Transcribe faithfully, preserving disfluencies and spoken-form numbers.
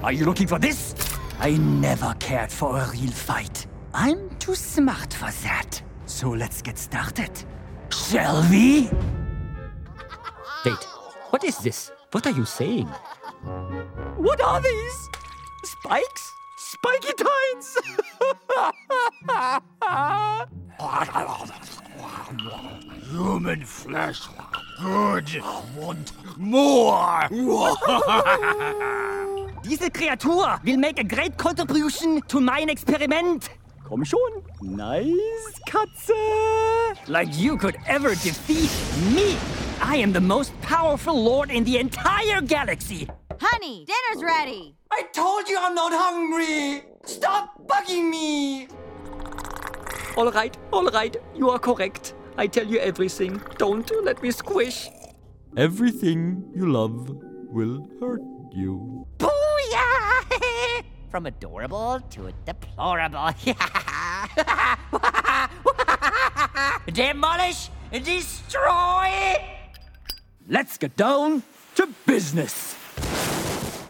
Are you looking for this? I never cared for a real fight. I'm too smart for that. So let's get started. Shall we? Wait, what is this? What are you saying? What are these? Spikes? Spiky tines? Human flesh. Good. I want more. Diese Kreatur will make a great contribution to mein Experiment. Komm schon. Nice, Katze. Like you could ever defeat me. I am the most powerful lord in the entire galaxy. Honey, dinner's ready. I told you I'm not hungry. Stop bugging me. All right, all right, you are correct. I tell you everything. Don't let me squish. Everything you love will hurt you. Booyah! From adorable to deplorable. Demolish, destroy. Let's get down to business.